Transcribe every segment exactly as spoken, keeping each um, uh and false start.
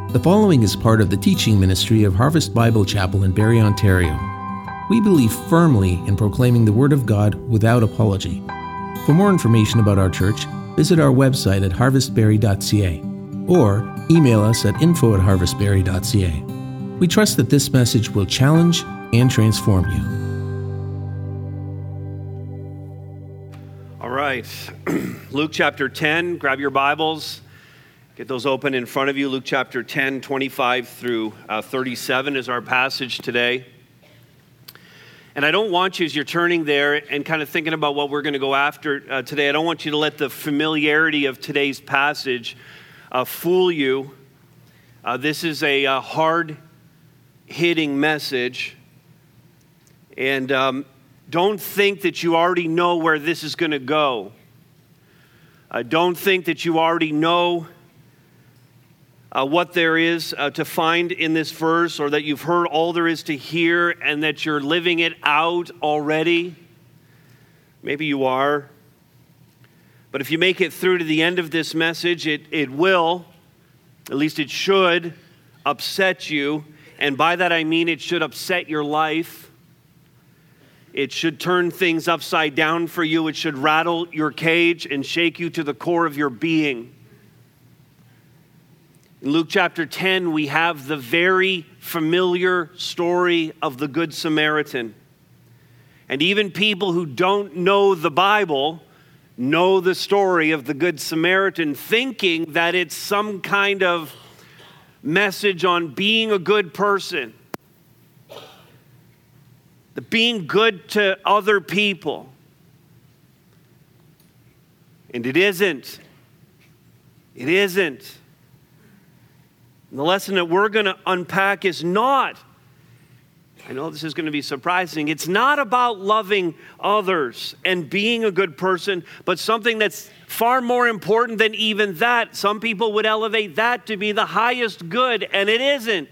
The following is part of the teaching ministry of Harvest Bible Chapel in Barrie, Ontario. We believe firmly in proclaiming the Word of God without apology. For more information about our church, visit our website at harvest barrie dot c a or email us at info at harvest barrie dot c a. We trust that this message will challenge and transform you. All right, Luke chapter ten, grab your Bibles. Get those open in front of you. Luke chapter ten, twenty-five through uh, thirty-seven is our passage today. And I don't want you, as you're turning there and kind of thinking about what we're going to go after uh, today, I don't want you to let the familiarity of today's passage uh, fool you. Uh, this is a uh, hard-hitting message. And um, don't think that you already know where this is going to go. Uh, don't think that you already know Uh, what there is uh, to find in this verse, or that you've heard all there is to hear and that you're living it out already. Maybe you are. But if you make it through to the end of this message, it, it will, at least it should, upset you. And by that I mean it should upset your life. It should turn things upside down for you. It should rattle your cage and shake you to the core of your being. In Luke chapter ten, we have the very familiar story of the Good Samaritan. And even people who don't know the Bible know the story of the Good Samaritan, thinking that it's some kind of message on being a good person, the being good to other people. And it isn't. It isn't. And the lesson that we're going to unpack is not, I know this is going to be surprising, it's not about loving others and being a good person, but something that's far more important than even that. Some people would elevate that to be the highest good, and it isn't.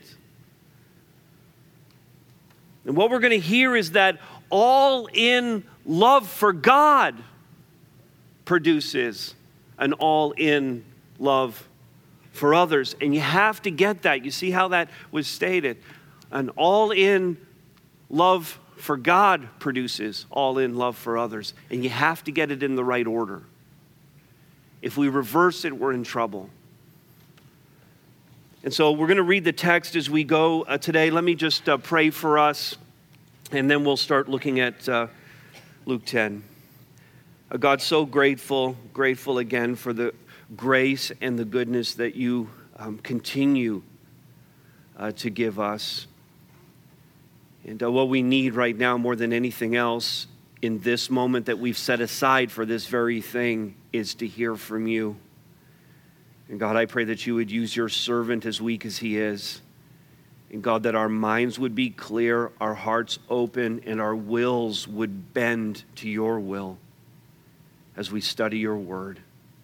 And what we're going to hear is that all-in love for God produces an all-in love for others. And you have to get that. You see how that was stated. An all-in love for God produces all-in love for others. And you have to get it in the right order. If we reverse it, we're in trouble. And so we're going to read the text as we go uh, today. Let me just uh, pray for us, and then we'll start looking at uh, Luke ten. Uh, God, so grateful, grateful again for the grace and the goodness that you um, continue uh, to give us. And uh, what we need right now more than anything else in this moment that we've set aside for this very thing is to hear from you. And God, I pray that you would use your servant, as weak as he is. And God, that our minds would be clear, our hearts open, and our wills would bend to your will as we study your word.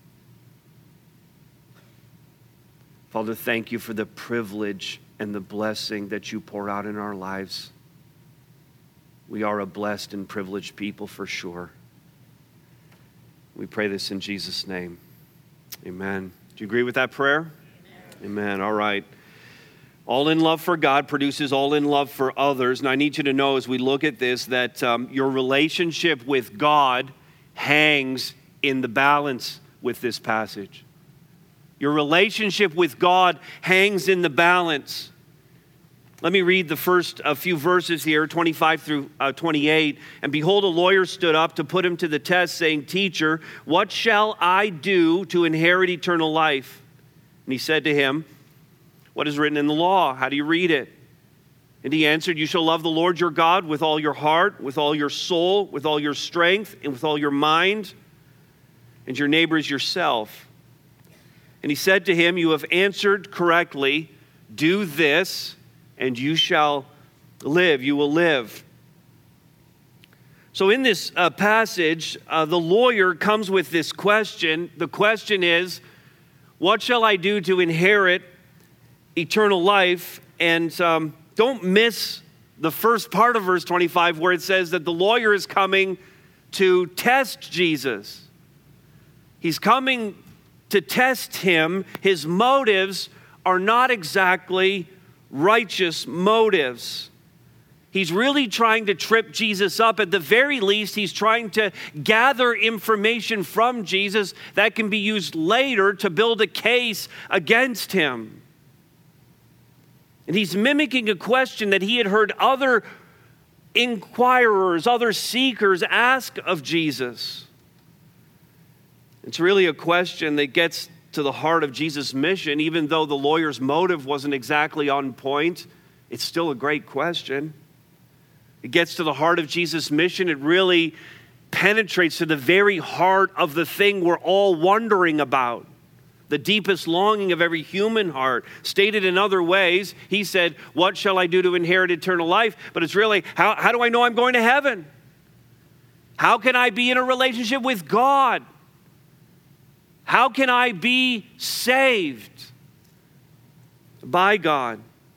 Father, thank you for the privilege and the blessing that you pour out in our lives. We are a blessed and privileged people for sure. We pray this in Jesus' name. Amen. Do you agree with that prayer? Amen. Amen. All right. All in love for God produces all in love for others. And I need you to know as we look at this that um, your relationship with God hangs in the balance with this passage. Your relationship with God hangs in the balance. Let me read the first a few verses here, twenty-five through twenty-eight. And behold, a lawyer stood up to put him to the test, saying, "Teacher, what shall I do to inherit eternal life?" And he said to him, "What is written in the law? How do you read it?" And he answered, "You shall love the Lord your God with all your heart, with all your soul, with all your strength, and with all your mind, and your neighbor as yourself." And he said to him, "You have answered correctly. Do this, and you shall live." You will live. So in this uh, passage, uh, the lawyer comes with this question. The question is, what shall I do to inherit eternal life? And um, don't miss the first part of verse twenty-five where it says that the lawyer is coming to test Jesus. He's coming to test him. His motives are not exactly righteous motives. He's really trying to trip Jesus up. At the very least, he's trying to gather information from Jesus that can be used later to build a case against him. And he's mimicking a question that he had heard other inquirers, other seekers ask of Jesus. It's really a question that gets to the heart of Jesus' mission. Even though the lawyer's motive wasn't exactly on point, it's still a great question. It gets to the heart of Jesus' mission. It really penetrates to the very heart of the thing we're all wondering about, the deepest longing of every human heart. Stated in other ways, he said, what shall I do to inherit eternal life? But it's really, how, how do I know I'm going to heaven? How can I be in a relationship with God? How can I be saved by God?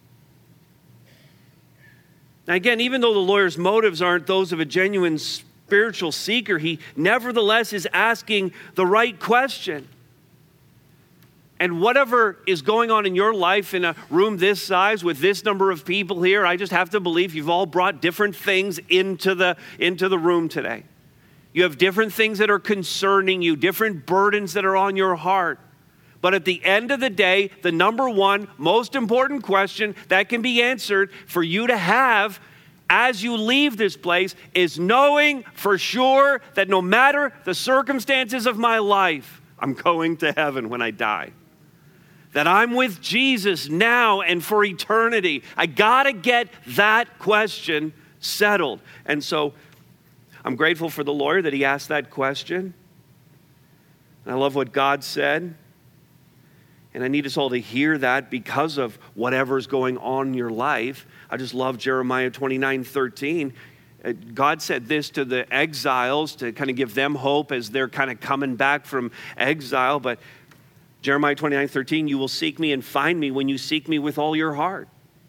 Now again, even though the lawyer's motives aren't those of a genuine spiritual seeker, he nevertheless is asking the right question. And whatever is going on in your life in a room this size with this number of people here, I just have to believe you've all brought different things into the, into the room today. You have different things that are concerning you, different burdens that are on your heart. But at the end of the day, the number one most important question that can be answered for you to have as you leave this place is knowing for sure that no matter the circumstances of my life, I'm going to heaven when I die. That I'm with Jesus now and for eternity. I gotta get that question settled. And so I'm grateful for the lawyer that he asked that question. And I love what God said. And I need us all to hear that because of whatever's going on in your life. I just love Jeremiah twenty-nine thirteen. God said this to the exiles to kind of give them hope as they're kind of coming back from exile. But Jeremiah twenty-nine thirteen, you will seek me and find me when you seek me with all your heart.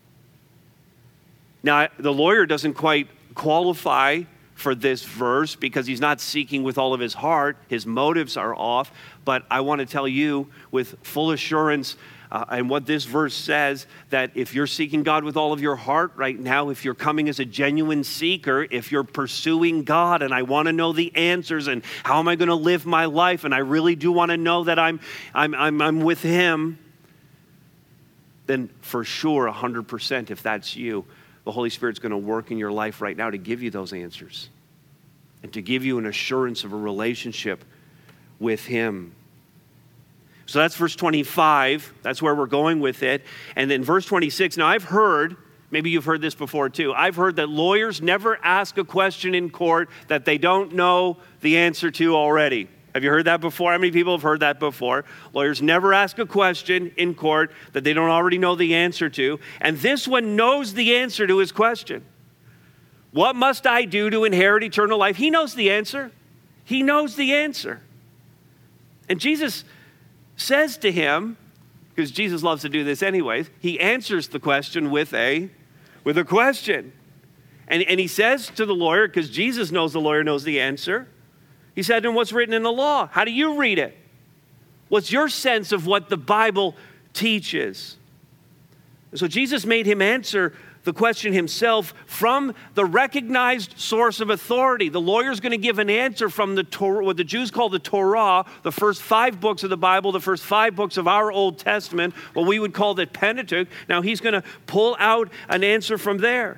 Now, the lawyer doesn't quite qualify for this verse because he's not seeking with all of his heart. His motives are off. But I want to tell you with full assurance uh, and what this verse says, that if you're seeking God with all of your heart right now, if you're coming as a genuine seeker, if you're pursuing God and I want to know the answers and how am I going to live my life, and I really do want to know that I'm, I'm, I'm, I'm with him, then for sure, one hundred percent, if that's you, the Holy Spirit's going to work in your life right now to give you those answers and to give you an assurance of a relationship with him. So that's verse twenty-five. That's where we're going with it. And then verse twenty-six. Now I've heard, maybe you've heard this before too, I've heard that lawyers never ask a question in court that they don't know the answer to already. Have you heard that before? How many people have heard that before? Lawyers never ask a question in court that they don't already know the answer to. And this one knows the answer to his question. What must I do to inherit eternal life? He knows the answer. He knows the answer. And Jesus says to him, because Jesus loves to do this anyways, he answers the question with a, with a question. And, and he says to the lawyer, because Jesus knows the lawyer knows the answer, he said, and what's written in the law? How do you read it? What's your sense of what the Bible teaches? And so Jesus made him answer the question himself from the recognized source of authority. The lawyer's going to give an answer from the Torah, what the Jews call the Torah, the first five books of the Bible, the first five books of our Old Testament, what we would call the Pentateuch. Now he's going to pull out an answer from there.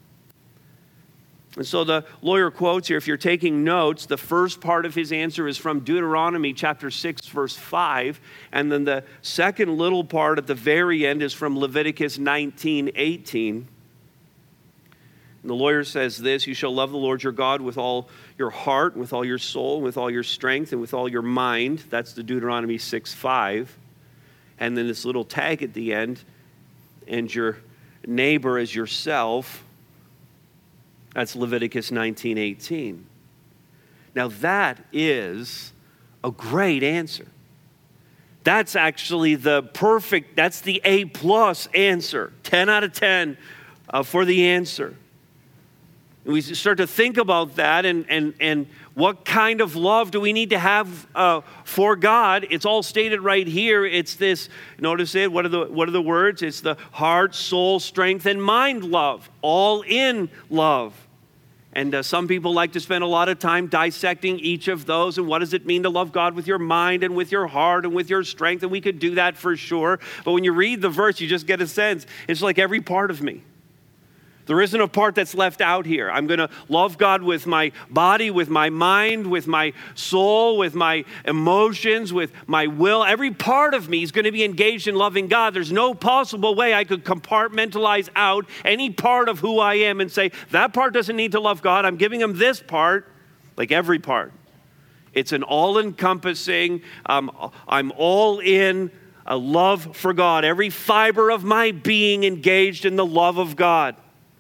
And so the lawyer quotes here, if you're taking notes, the first part of his answer is from Deuteronomy chapter six, verse five. And then the second little part at the very end is from Leviticus nineteen, eighteen. And the lawyer says this, you shall love the Lord your God with all your heart, with all your soul, with all your strength, and with all your mind. That's the Deuteronomy six, five. And then this little tag at the end, and your neighbor as yourself. That's Leviticus nineteen, eighteen. Now that is a great answer. That's actually the perfect, that's the A plus answer. ten out of ten uh, for the answer. And we start to think about that and, and, and what kind of love do we need to have uh, for God? It's all stated right here. It's this, notice it, what are the, what are the words? It's the heart, soul, strength, and mind love, all in love. And uh, some people like to spend a lot of time dissecting each of those and what does it mean to love God with your mind and with your heart and with your strength, and we could do that for sure. But when you read the verse, you just get a sense. It's like every part of me. There isn't a part that's left out here. I'm going to love God with my body, with my mind, with my soul, with my emotions, with my will. Every part of me is going to be engaged in loving God. There's no possible way I could compartmentalize out any part of who I am and say, that part doesn't need to love God. I'm giving him this part, like every part. It's an all-encompassing, um, I'm all in a love for God. Every fiber of my being engaged in the love of God.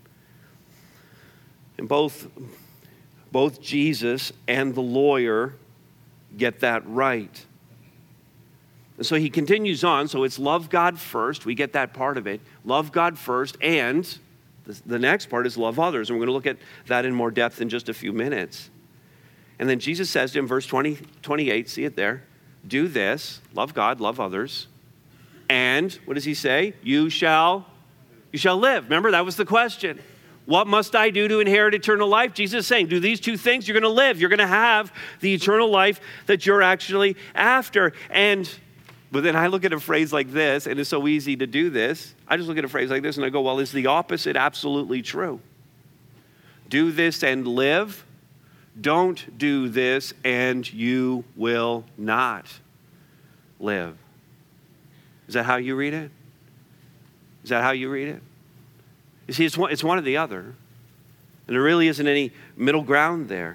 And both, both Jesus and the lawyer get that right. And so he continues on. So it's love God first. We get that part of it. Love God first. And the, the next part is love others. And we're going to look at that in more depth in just a few minutes. And then Jesus says to him, verse twenty, twenty-eight, see it there. Do this, love God, love others. And what does he say? You shall, you shall live. Remember, that was the question. What must I do to inherit eternal life? Jesus is saying, do these two things, you're going to live. You're going to have the eternal life that you're actually after. And, but then I look at a phrase like this, and it's so easy to do this. I just look at a phrase like this and I go, well, is the opposite absolutely true? Do this and live. Don't do this and you will not live. Is that how you read it? Is that how you read it? You see, it's one, it's one or the other. And there really isn't any middle ground there.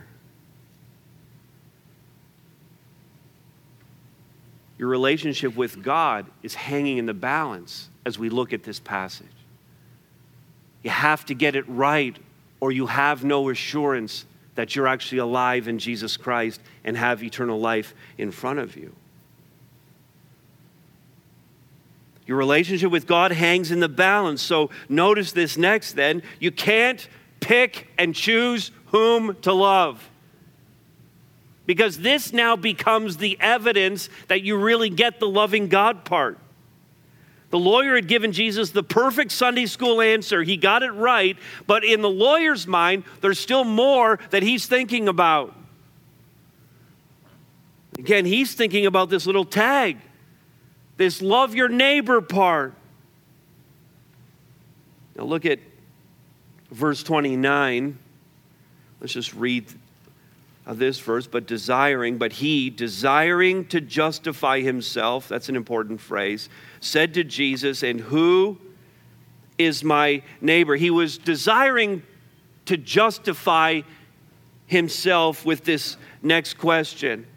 Your relationship with God is hanging in the balance as we look at this passage. You have to get it right, or you have no assurance that you're actually alive in Jesus Christ and have eternal life in front of you. Your relationship with God hangs in the balance. So notice this next then. You can't pick and choose whom to love. Because this now becomes the evidence that you really get the loving God part. The lawyer had given Jesus the perfect Sunday school answer. He got it right. But in the lawyer's mind, there's still more that he's thinking about. Again, he's thinking about this little tag. This love your neighbor part. Now look at verse twenty-nine. Let's just read this verse. But desiring, but he, desiring to justify himself, that's an important phrase, said to Jesus, and who is my neighbor? He was desiring to justify himself with this next question.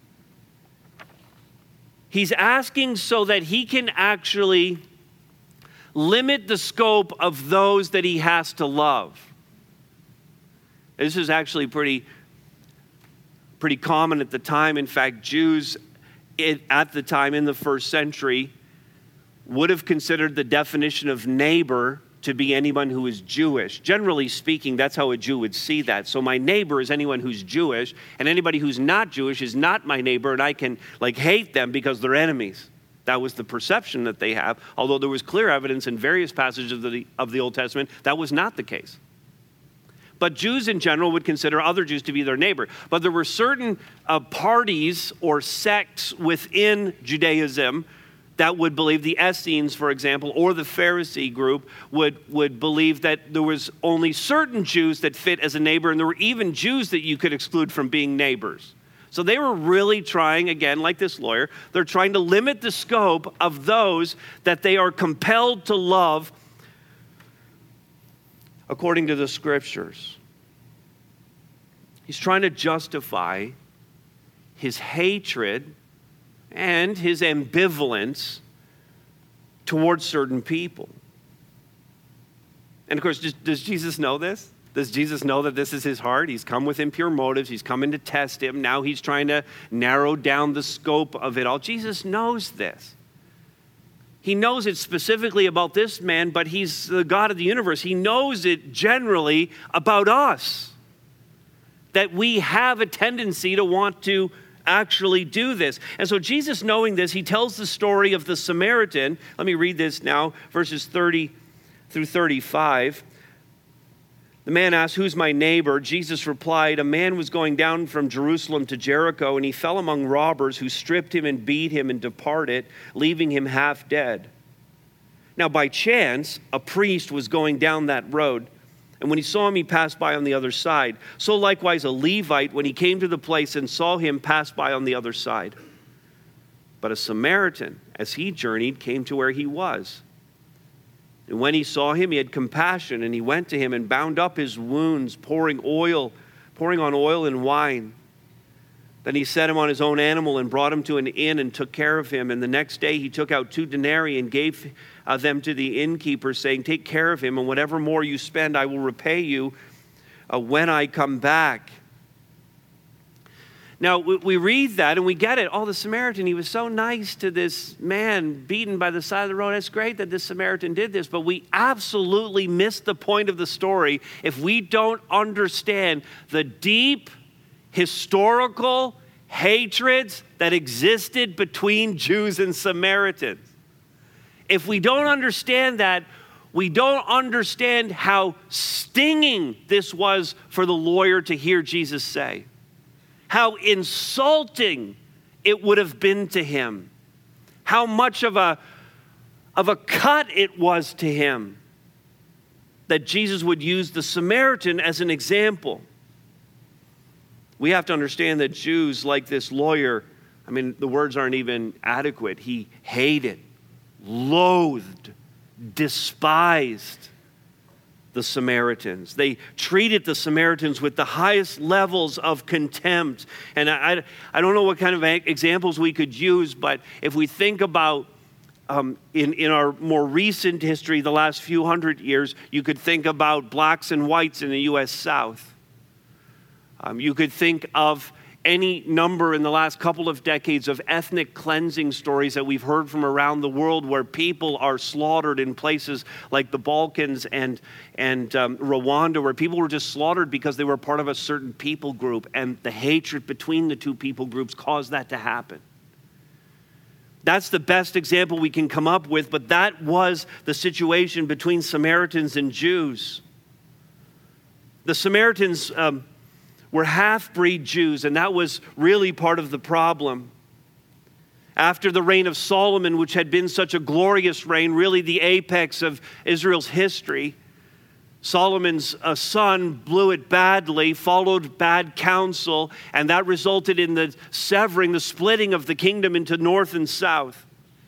He's asking so that he can actually limit the scope of those that he has to love. This is actually pretty, pretty common at the time. In fact, Jews at the time in the first century would have considered the definition of neighbor to be anyone who is Jewish. Generally speaking, that's how a Jew would see that. So my neighbor is anyone who's Jewish, and anybody who's not Jewish is not my neighbor, and I can like hate them because they're enemies. That was the perception that they have, although there was clear evidence in various passages of the, of the Old Testament that was not the case. But Jews in general would consider other Jews to be their neighbor. But there were certain uh, parties or sects within Judaism that would believe, the Essenes, for example, or the Pharisee group would, would believe that there was only certain Jews that fit as a neighbor, and there were even Jews that you could exclude from being neighbors. So they were really trying, again, like this lawyer, they're trying to limit the scope of those that they are compelled to love according to the scriptures. He's trying to justify his hatred and his ambivalence towards certain people. And of course, does, does Jesus know this? Does Jesus know that this is his heart? He's come with impure motives. He's coming to test him. Now he's trying to narrow down the scope of it all. Jesus knows this. He knows it specifically about this man, but he's the God of the universe. He knows it generally about us, that we have a tendency to want to actually do this. And so Jesus, knowing this, he tells the story of the Samaritan. Let me read this now, verses thirty through thirty-five. The man asked, "Who's my neighbor?" Jesus replied, "A man was going down from Jerusalem to Jericho, and he fell among robbers who stripped him and beat him and departed, leaving him half dead. Now by chance, a priest was going down that road, and when he saw him, he passed by on the other side. So likewise a Levite, when he came to the place and saw him, passed by on the other side. But a Samaritan, as he journeyed, came to where he was. And when he saw him, he had compassion, and he went to him and bound up his wounds, pouring oil, pouring on oil and wine. Then he set him on his own animal and brought him to an inn and took care of him. And the next day he took out two denarii and gave uh, them to the innkeeper, saying, 'Take care of him, and whatever more you spend, I will repay you uh, when I come back.'" Now, we read that and we get it. Oh, the Samaritan, he was so nice to this man beaten by the side of the road. It's great that this Samaritan did this, but we absolutely miss the point of the story if we don't understand the deep historical hatreds that existed between Jews and Samaritans. If we don't understand that, we don't understand how stinging this was for the lawyer to hear Jesus say. How insulting it would have been to him. How much of a, of a cut it was to him that Jesus would use the Samaritan as an example. We have to understand that Jews, like this lawyer, I mean, the words aren't even adequate. He hated, loathed, despised the Samaritans. They treated the Samaritans with the highest levels of contempt. And I, I don't know what kind of examples we could use, but if we think about um, in, in our more recent history, the last few hundred years, you could think about blacks and whites in the U S South. Um, you could think of any number in the last couple of decades of ethnic cleansing stories that we've heard from around the world where people are slaughtered in places like the Balkans and, and um, Rwanda, where people were just slaughtered because they were part of a certain people group, and the hatred between the two people groups caused that to happen. That's the best example we can come up with, but that was the situation between Samaritans and Jews. The Samaritans um, were half-breed Jews, and that was really part of the problem. After the reign of Solomon, which had been such a glorious reign, really the apex of Israel's history, Solomon's uh, son blew it badly, followed bad counsel, and that resulted in the severing, the splitting of the kingdom into north and south.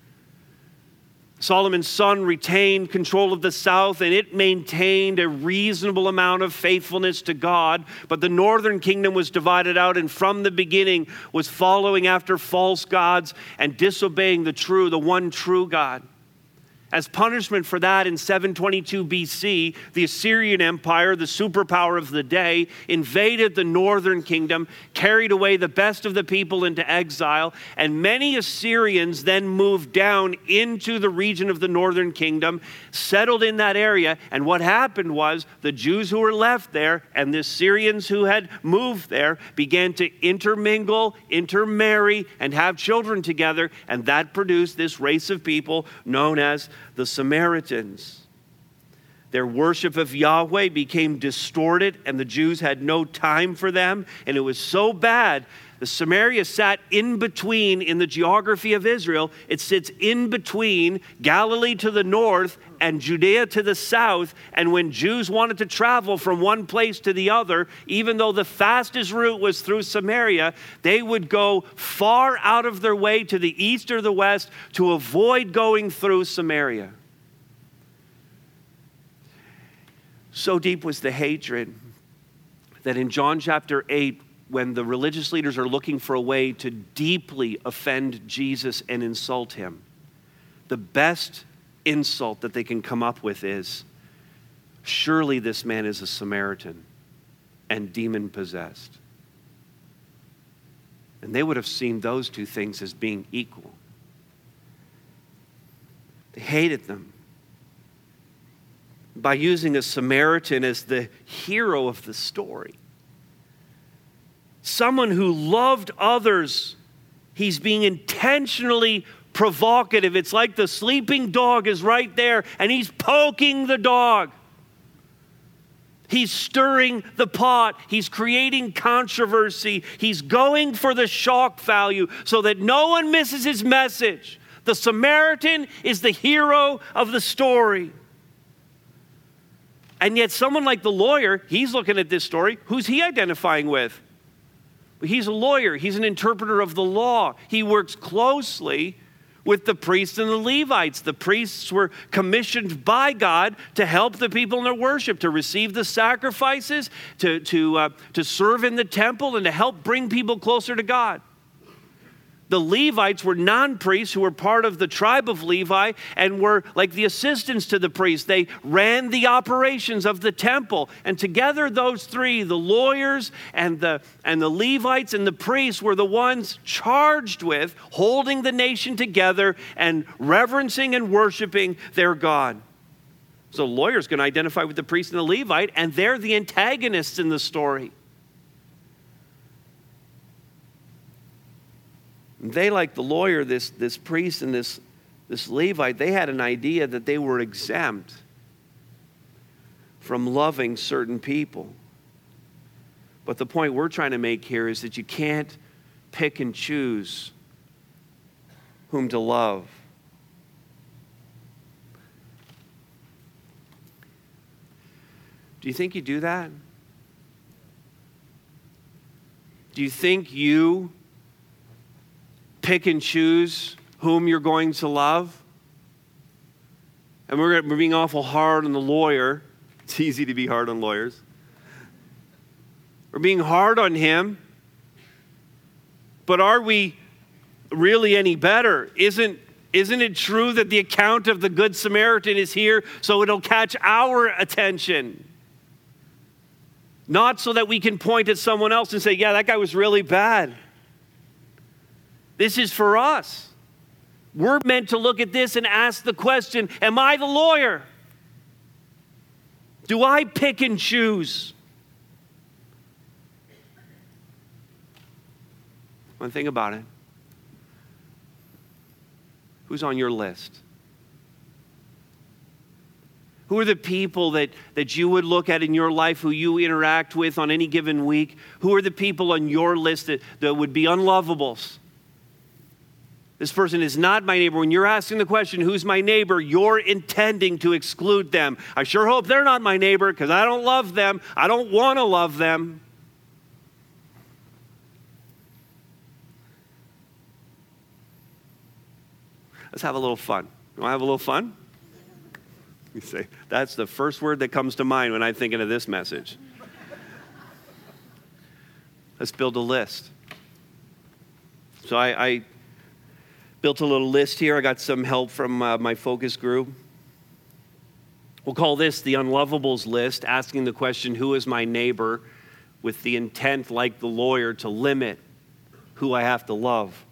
Solomon's son retained control of the south, and it maintained a reasonable amount of faithfulness to God. But the northern kingdom was divided out, and from the beginning was following after false gods and disobeying the true, the one true God. As punishment for that, in seven twenty-two B C, the Assyrian Empire, the superpower of the day, invaded the northern kingdom, carried away the best of the people into exile, and many Assyrians then moved down into the region of the northern kingdom, settled in that area, and what happened was the Jews who were left there and the Assyrians who had moved there began to intermingle, intermarry, and have children together, and that produced this race of people known as the Samaritans. Their worship of Yahweh became distorted, and the Jews had no time for them, and it was so bad. The Samaria sat in between in the geography of Israel. It sits in between Galilee to the north and Judea to the south. And when Jews wanted to travel from one place to the other, even though the fastest route was through Samaria, they would go far out of their way to the east or the west to avoid going through Samaria. So deep was the hatred that in John chapter eight, when the religious leaders are looking for a way to deeply offend Jesus and insult him, the best insult that they can come up with is, surely this man is a Samaritan and demon-possessed. And they would have seen those two things as being equal. They hated them. By using a Samaritan as the hero of the story, someone who loved others, he's being intentionally provocative. It's like the sleeping dog is right there and he's poking the dog. He's stirring the pot. He's creating controversy. He's going for the shock value so that no one misses his message. The Samaritan is the hero of the story. And yet someone like the lawyer, he's looking at this story. Who's he identifying with? He's a lawyer. He's an interpreter of the law. He works closely with the priests and the Levites. The priests were commissioned by God to help the people in their worship, to receive the sacrifices, to, to, uh, to serve in the temple, and to help bring people closer to God. The Levites were non-priests who were part of the tribe of Levi and were like the assistants to the priests. They ran the operations of the temple. And together those three, the lawyers and the, and the Levites and the priests, were the ones charged with holding the nation together and reverencing and worshiping their God. So the lawyer's going to identify with the priest and the Levite, and they're the antagonists in the story. They, like the lawyer, this, this priest and this, this Levite, they had an idea that they were exempt from loving certain people. But the point we're trying to make here is that you can't pick and choose whom to love. Do you think you do that? Do you think you pick and choose whom you're going to love? And we're, we're being awful hard on the lawyer. It's easy to be hard on lawyers. We're being hard on him. But are we really any better? Isn't, isn't it true that the account of the Good Samaritan is here so it'll catch our attention? Not so that we can point at someone else and say, yeah, that guy was really bad. This is for us. We're meant to look at this and ask the question, am I the lawyer? Do I pick and choose? One thing about it. Who's on your list? Who are the people that, that you would look at in your life, who you interact with on any given week? Who are the people on your list that, that would be unlovables? This person is not my neighbor. When you're asking the question, who's my neighbor, you're intending to exclude them. I sure hope they're not my neighbor because I don't love them. I don't want to love them. Let's have a little fun. You want to have a little fun? You say, that's the first word that comes to mind when I'm thinking of this message. Let's build a list. So I... I built a little list here. I got some help from uh, my focus group. We'll call this the unlovables list, asking the question, who is my neighbor, with the intent, like the lawyer, to limit who I have to love.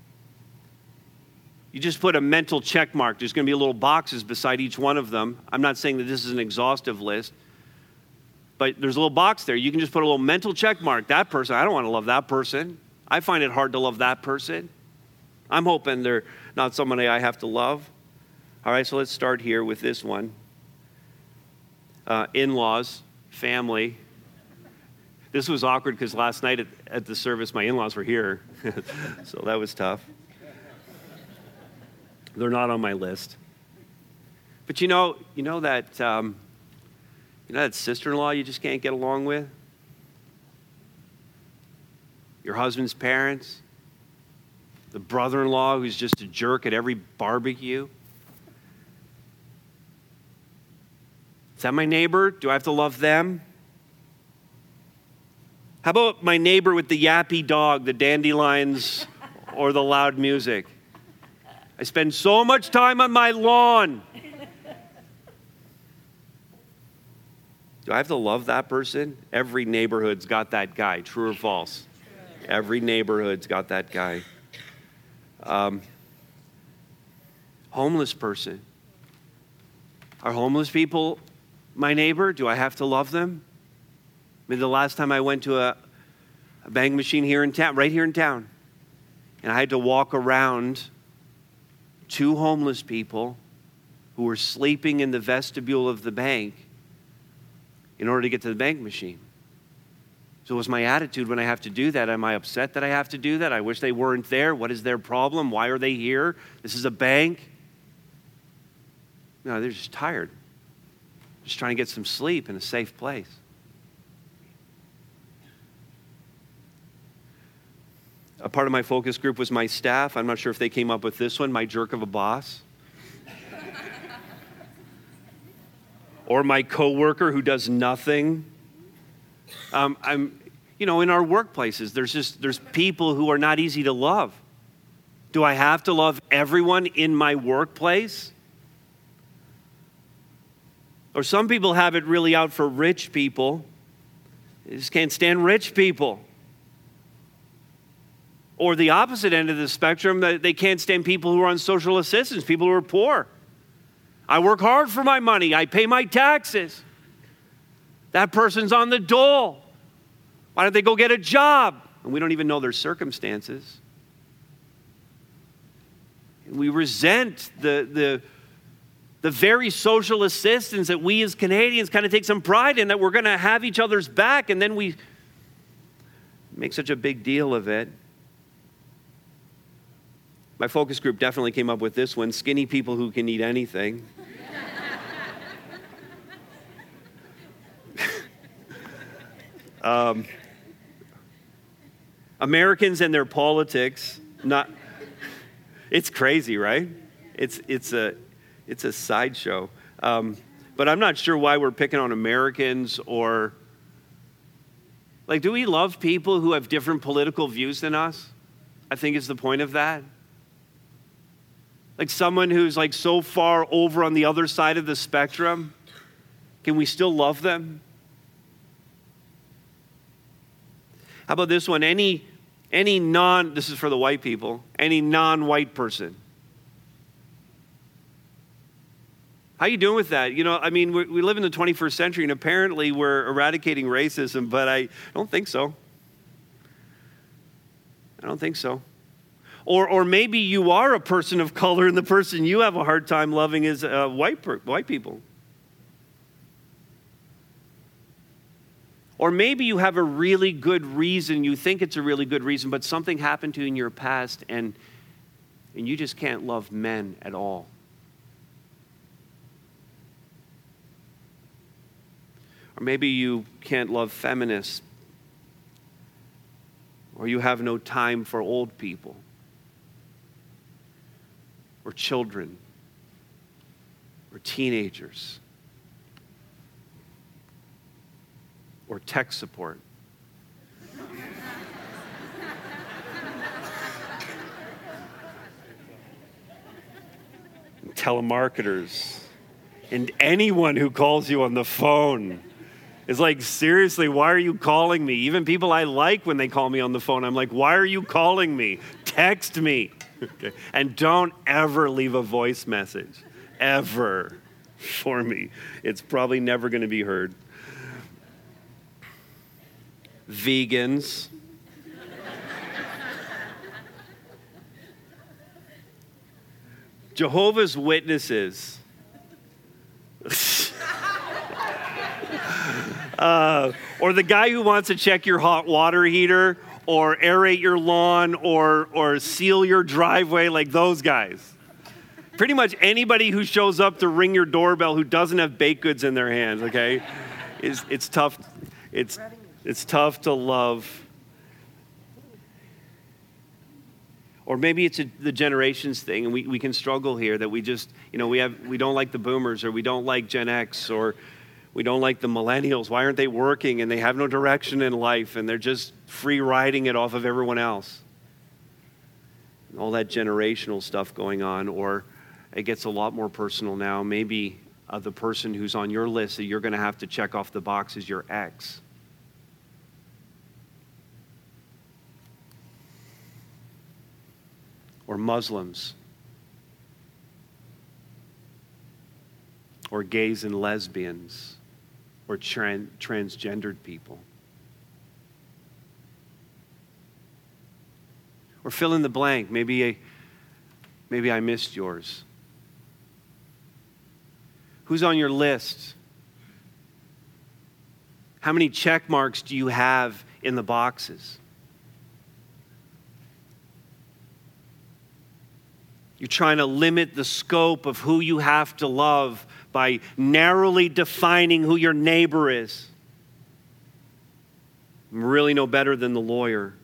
You just put a mental check mark. There's going to be little boxes beside each one of them. I'm not saying that this is an exhaustive list, but there's a little box there. You can just put a little mental check mark. That person, I don't want to love that person. I find it hard to love that person. I'm hoping they're not somebody I have to love. All right, so let's start here with this one. Uh, in-laws, family. This was awkward because last night at, at the service, my in-laws were here. So that was tough. They're not on my list. But you know, you know that, um, you know that sister-in-law you just can't get along with? Your husband's parents? The brother-in-law who's just a jerk at every barbecue? Is that my neighbor? Do I have to love them? How about my neighbor with the yappy dog, the dandelions, or the loud music? I spend so much time on my lawn. Do I have to love that person? Every neighborhood's got that guy, true or false? Every neighborhood's got that guy. Um, homeless person. Are homeless people my neighbor? Do I have to love them? I mean, the last time I went to a, a bank machine here in town, right here in town, and I had to walk around two homeless people who were sleeping in the vestibule of the bank in order to get to the bank machine. So what's my attitude when I have to do that? Am I upset that I have to do that? I wish they weren't there. What is their problem? Why are they here? This is a bank. No, they're just tired. Just trying to get some sleep in a safe place. A part of my focus group was my staff. I'm not sure if they came up with this one, my jerk of a boss. Or my coworker who does nothing. Um, I'm, you know, in our workplaces, there's just, there's people who are not easy to love. Do I have to love everyone in my workplace? Or some people have it really out for rich people. They just can't stand rich people. Or the opposite end of the spectrum, that they can't stand people who are on social assistance, people who are poor. I work hard for my money. I pay my taxes. That person's on the dole. Why don't they go get a job? And we don't even know their circumstances. We resent the, the, the very social assistance that we as Canadians kind of take some pride in, that we're going to have each other's back, and then we make such a big deal of it. My focus group definitely came up with this one: skinny people who can eat anything. um, Americans and their politics, not, it's crazy, right? It's, it's, a, it's a sideshow. Um, but I'm not sure why we're picking on Americans, or, like, do we love people who have different political views than us? I think is the point of that. Like someone who's like so far over on the other side of the spectrum, can we still love them? How about this one? Any, any non, this is for the white people, any non-white person. How you doing with that? You know, I mean, we, we live in the twenty-first century, and apparently we're eradicating racism, but I don't think so. I don't think so. Or or maybe you are a person of color, and the person you have a hard time loving is uh, white, white people. Or maybe you have a really good reason, you think it's a really good reason, but something happened to you in your past, and, and you just can't love men at all. Or maybe you can't love feminists, or you have no time for old people, or children, or teenagers, or tech support. And telemarketers, and anyone who calls you on the phone. It's like, seriously, why are you calling me? Even people I like, when they call me on the phone, I'm like, why are you calling me? Text me. Okay. And don't ever leave a voice message, ever, for me. It's probably never going to be heard. Vegans. Jehovah's Witnesses. uh, or the guy who wants to check your hot water heater, or aerate your lawn, or or seal your driveway, like those guys. Pretty much anybody who shows up to ring your doorbell who doesn't have baked goods in their hands, okay? It's, it's tough. It's, it's tough to love. Or maybe it's a, the generations thing, and we, we can struggle here, that we just, you know, we have we don't like the boomers, or we don't like Gen X, or we don't like the millennials. Why aren't they working? And they have no direction in life, and they're just free riding it off of everyone else. And all that generational stuff going on. Or it gets a lot more personal now. Maybe uh, the person who's on your list that you're going to have to check off the box is your ex. Or Muslims. or gays and lesbians, or tran- transgendered people. Or fill in the blank. Maybe I, maybe I missed yours. Who's on your list? How many check marks do you have in the boxes? You're trying to limit the scope of who you have to love by narrowly defining who your neighbor is. I'm really no better than the lawyer.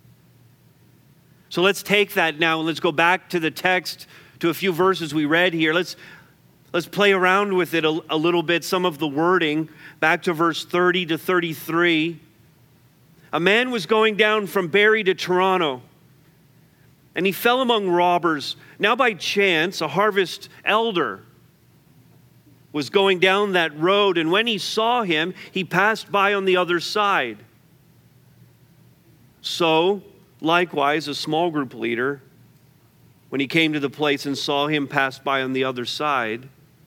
So let's take that now and let's go back to the text, to a few verses we read here. Let's, let's play around with it a, a little bit, some of the wording. Back to verse thirty to thirty-three. A man was going down from Barrie to Toronto, and he fell among robbers. Now by chance, a harvest elder was going down that road, and when he saw him, he passed by on the other side. So, likewise, a small group leader, when he came to the place and saw him, passed by on the other side.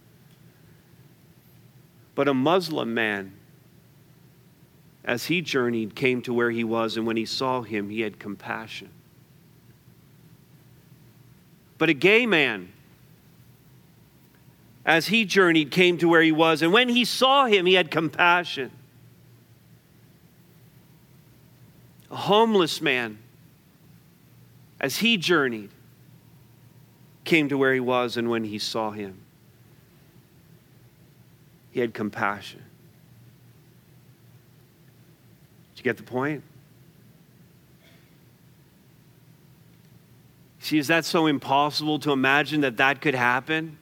But a Muslim man, as he journeyed, came to where he was, and when he saw him, he had compassion. But a gay man, as he journeyed, came to where he was, and when he saw him, he had compassion. A homeless man, as he journeyed, came to where he was, and when he saw him, he had compassion. Did you get the point? See, is that so impossible to imagine that that could happen?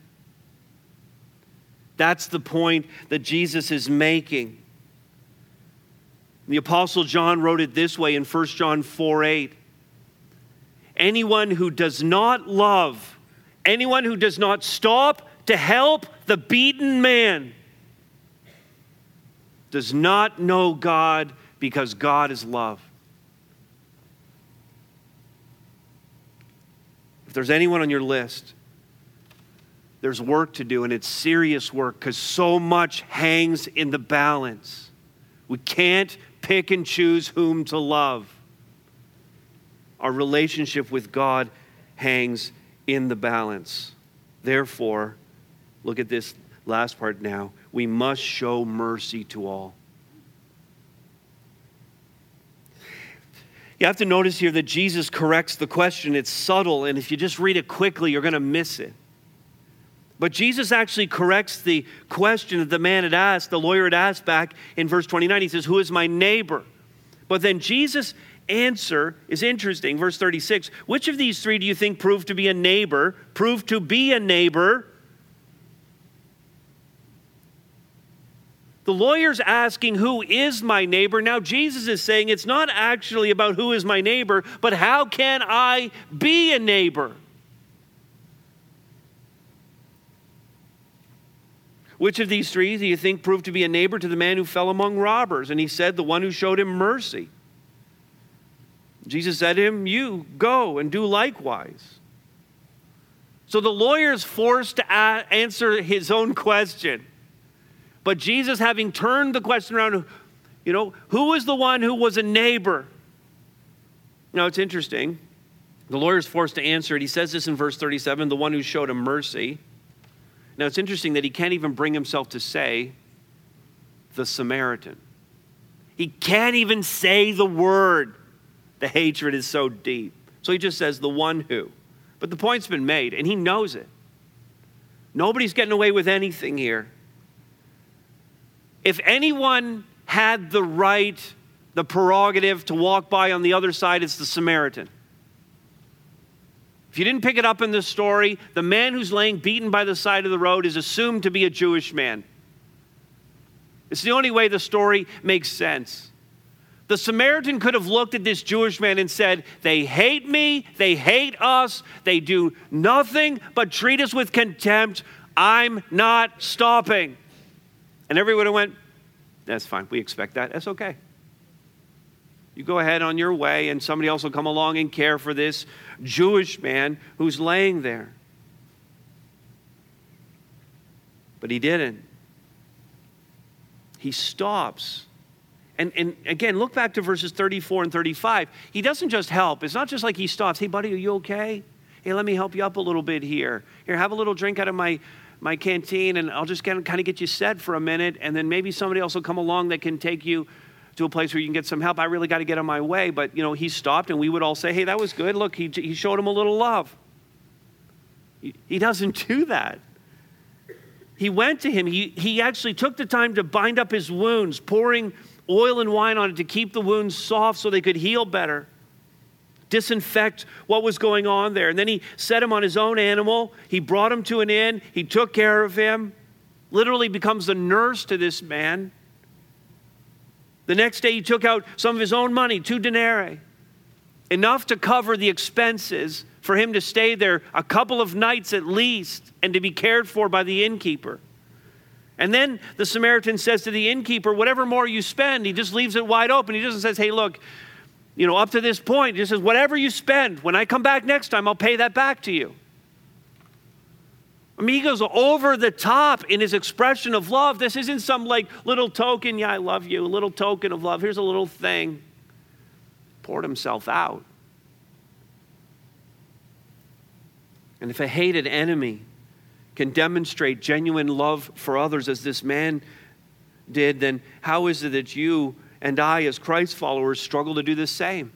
That's the point that Jesus is making. The Apostle John wrote it this way in First John four eight. Anyone who does not love, anyone who does not stop to help the beaten man does not know God, because God is love. If there's anyone on your list, there's work to do, and it's serious work because so much hangs in the balance. We can't pick and choose whom to love. Our relationship with God hangs in the balance. Therefore, look at this last part now. We must show mercy to all. You have to notice here that Jesus corrects the question. It's subtle, and if you just read it quickly, you're going to miss it. But Jesus actually corrects the question that the man had asked, the lawyer had asked back in verse twenty-nine. He says, who is my neighbor? But then Jesus' answer is interesting. Verse thirty-six, which of these three do you think proved to be a neighbor, proved to be a neighbor? The lawyer's asking, who is my neighbor? Now Jesus is saying it's not actually about who is my neighbor, but how can I be a neighbor? Which of these three do you think proved to be a neighbor to the man who fell among robbers? And he said, the one who showed him mercy. Jesus said to him, you go and do likewise. So the lawyer is forced to a- answer his own question. But Jesus, having turned the question around, you know, who was the one who was a neighbor? Now, it's interesting. The lawyer is forced to answer it. He says this in verse thirty-seven, the one who showed him mercy. Now, it's interesting that he can't even bring himself to say the Samaritan. He can't even say the word. The hatred is so deep. So he just says the one who. But the point's been made, and he knows it. Nobody's getting away with anything here. If anyone had the right, the prerogative to walk by on the other side, it's the Samaritan. If you didn't pick it up in this story, the man who's laying beaten by the side of the road is assumed to be a Jewish man. It's the only way the story makes sense. The Samaritan could have looked at this Jewish man and said, they hate me, they hate us, they do nothing but treat us with contempt. I'm not stopping. And everyone went, that's fine, we expect that, that's okay. You go ahead on your way, and somebody else will come along and care for this Jewish man who's laying there. But he didn't. He stops. And, and again, look back to verses thirty-four and thirty-five. He doesn't just help. It's not just like he stops. Hey, buddy, are you okay? Hey, let me help you up a little bit here. Here, have a little drink out of my, my canteen, and I'll just kind of, kind of get you set for a minute, and then maybe somebody else will come along that can take you to a place where you can get some help. I really got to get on my way. But, you know, he stopped, and we would all say, hey, that was good. Look, he, he showed him a little love. He, he doesn't do that. He went to him. He, he actually took the time to bind up his wounds, pouring oil and wine on it to keep the wounds soft so they could heal better, disinfect what was going on there. And then he set him on his own animal. He brought him to an inn. He took care of him, literally becomes the nurse to this man. The next day he took out some of his own money, two denarii, enough to cover the expenses for him to stay there a couple of nights at least and to be cared for by the innkeeper. And then the Samaritan says to the innkeeper, whatever more you spend, he just leaves it wide open. He doesn't say, hey, look, you know, up to this point, he just says, whatever you spend, when I come back next time, I'll pay that back to you. I mean, he goes over the top in his expression of love. This isn't some like little token, yeah, I love you, a little token of love. Here's a little thing. Poured himself out. And if a hated enemy can demonstrate genuine love for others as this man did, then how is it that you and I as Christ followers struggle to do the same?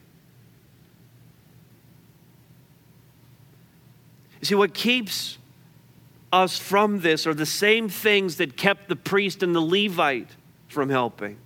You see, what keeps us from this are the same things that kept the priest and the Levite from helping.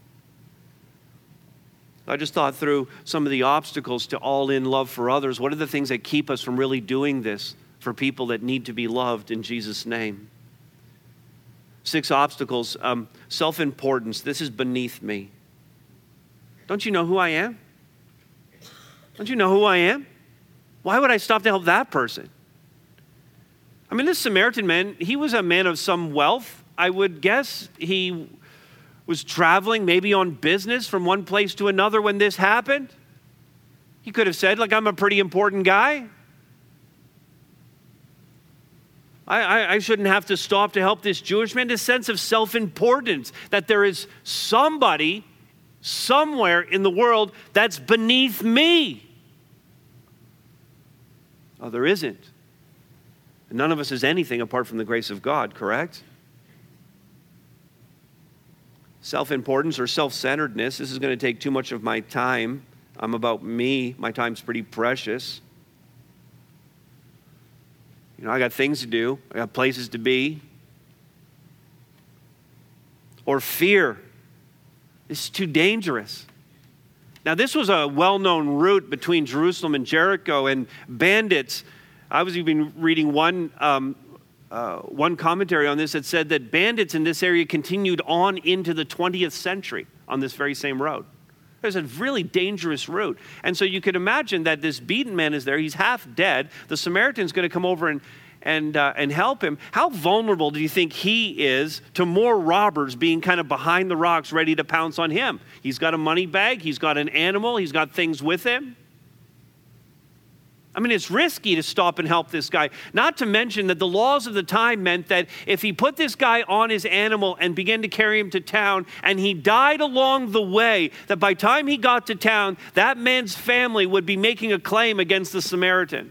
I just thought through some of the obstacles to all-in love for others. What are the things that keep us from really doing this for people that need to be loved in Jesus' name? Six obstacles. Um, self-importance. This is beneath me. Don't you know who I am? Don't you know who I am? Why would I stop to help that person? I mean, this Samaritan man, he was a man of some wealth. I would guess he was traveling maybe on business from one place to another when this happened. He could have said, like, I'm a pretty important guy. I, I, I shouldn't have to stop to help this Jewish man. A sense of self-importance, that there is somebody somewhere in the world that's beneath me. Oh, there isn't. None of us is anything apart from the grace of God, correct? Self-importance or self-centeredness. This is going to take too much of my time. I'm about me. My time's pretty precious. You know, I got things to do. I got places to be. Or fear. This is too dangerous. Now, this was a well-known route between Jerusalem and Jericho, and bandits. I was even reading one um, uh, one commentary on this that said that bandits in this area continued on into the twentieth century on this very same road. It was a really dangerous route. And so you could imagine that this beaten man is there. He's half dead. The Samaritan's going to come over and and uh, and help him. How vulnerable do you think he is to more robbers being kind of behind the rocks ready to pounce on him? He's got a money bag. He's got an animal. He's got things with him. I mean, it's risky to stop and help this guy. Not to mention that the laws of the time meant that if he put this guy on his animal and began to carry him to town and he died along the way, that by the time he got to town, that man's family would be making a claim against the Samaritan.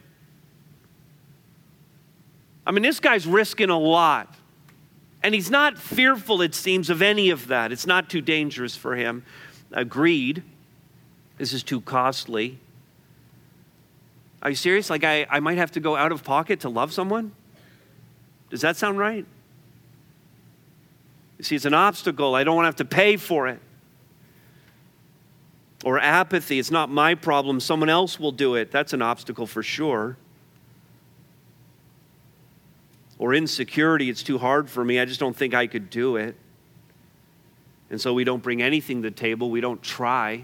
I mean, this guy's risking a lot. And he's not fearful, it seems, of any of that. It's not too dangerous for him. Agreed. This is too costly. Are you serious? Like I, I might have to go out of pocket to love someone? Does that sound right? You see, it's an obstacle. I don't want to have to pay for it. Or apathy. It's not my problem. Someone else will do it. That's an obstacle for sure. Or insecurity. It's too hard for me. I just don't think I could do it. And so we don't bring anything to the table. We don't try.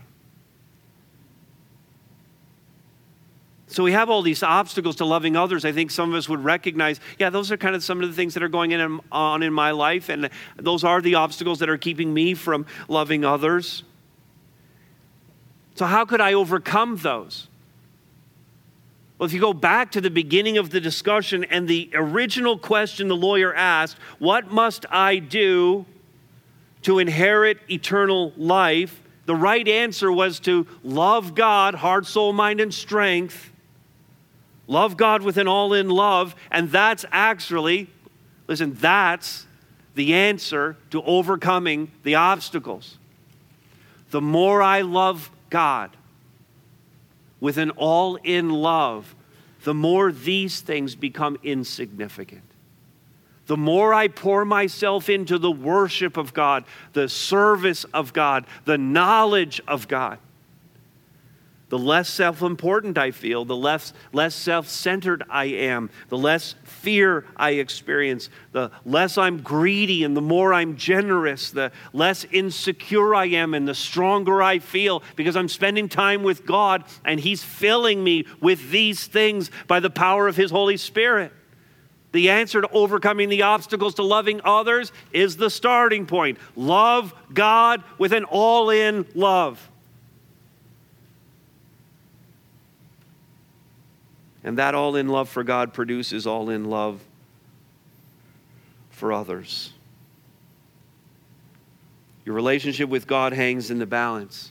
So we have all these obstacles to loving others. I think some of us would recognize, yeah, those are kind of some of the things that are going in, on in my life, and those are the obstacles that are keeping me from loving others. So how could I overcome those? Well, if you go back to the beginning of the discussion and the original question the lawyer asked, what must I do to inherit eternal life? The right answer was to love God, heart, soul, mind, and strength. Love God with an all-in love. And that's actually, listen, that's the answer to overcoming the obstacles. The more I love God with an all-in love, the more these things become insignificant. The more I pour myself into the worship of God, the service of God, the knowledge of God, the less self-important I feel, the less, less self-centered I am, the less fear I experience, the less I'm greedy and the more I'm generous, the less insecure I am and the stronger I feel because I'm spending time with God and He's filling me with these things by the power of His Holy Spirit. The answer to overcoming the obstacles to loving others is the starting point. Love God with an all-in love. And that all-in love for God produces all-in love for others. Your relationship with God hangs in the balance.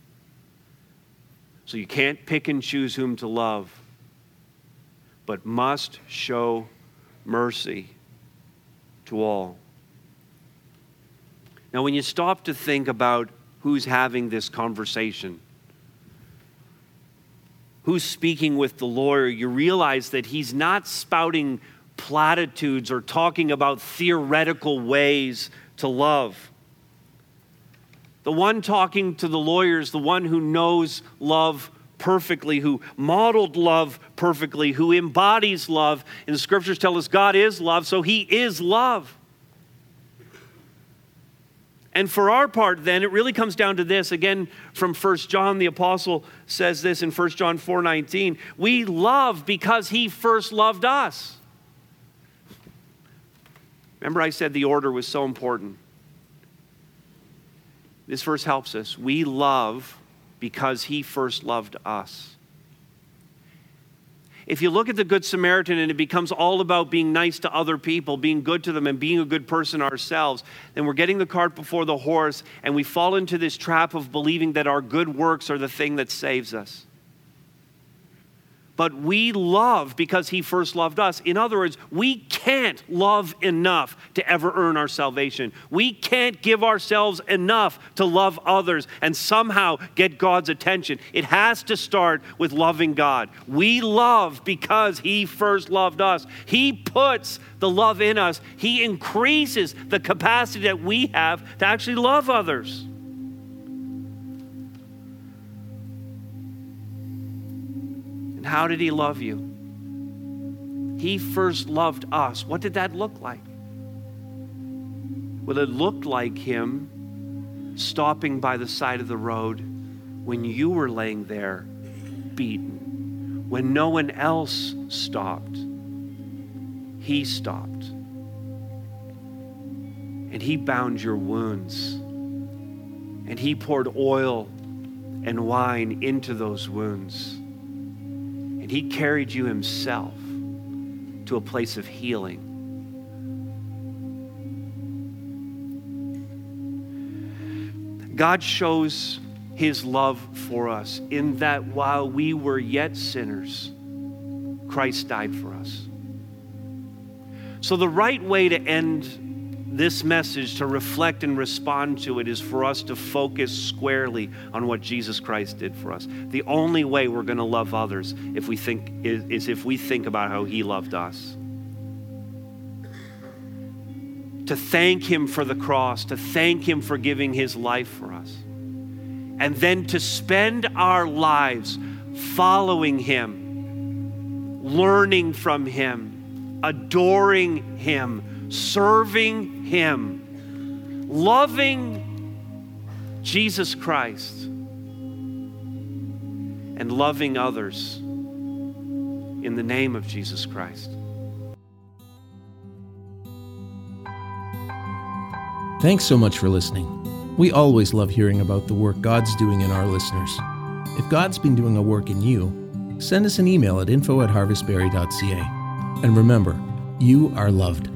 So you can't pick and choose whom to love, but must show mercy to all. Now, when you stop to think about who's having this conversation, who's speaking with the lawyer, you realize that he's not spouting platitudes or talking about theoretical ways to love. The one talking to the lawyer is the one who knows love perfectly, who modeled love perfectly, who embodies love. And the scriptures tell us God is love, so He is love. And for our part, then, it really comes down to this. Again, from First John, the apostle says this in First John four nineteen. We love because He first loved us. Remember I said the order was so important. This verse helps us. We love because He first loved us. If you look at the Good Samaritan and it becomes all about being nice to other people, being good to them and being a good person ourselves, then we're getting the cart before the horse and we fall into this trap of believing that our good works are the thing that saves us. But we love because He first loved us. In other words, we can't love enough to ever earn our salvation. We can't give ourselves enough to love others and somehow get God's attention. It has to start with loving God. We love because He first loved us. He puts the love in us. He increases the capacity that we have to actually love others. How did He love you? He first loved us. What did that look like? Well, it looked like Him stopping by the side of the road when you were laying there beaten. When no one else stopped, He stopped. And He bound your wounds. And He poured oil and wine into those wounds. And He carried you Himself to a place of healing. God shows His love for us in that while we were yet sinners, Christ died for us. So the right way to end this message, to reflect and respond to it, is for us to focus squarely on what Jesus Christ did for us. The only way we're going to love others if we think is, is if we think about how He loved us. To thank Him for the cross, to thank Him for giving His life for us. And then to spend our lives following Him, learning from Him, adoring Him, serving Him, loving Jesus Christ, and loving others in the name of Jesus Christ. Thanks so much for listening. We always love hearing about the work God's doing in our listeners. If God's been doing a work in you, send us an email at info at harvestberry dot c a. And remember, you are loved.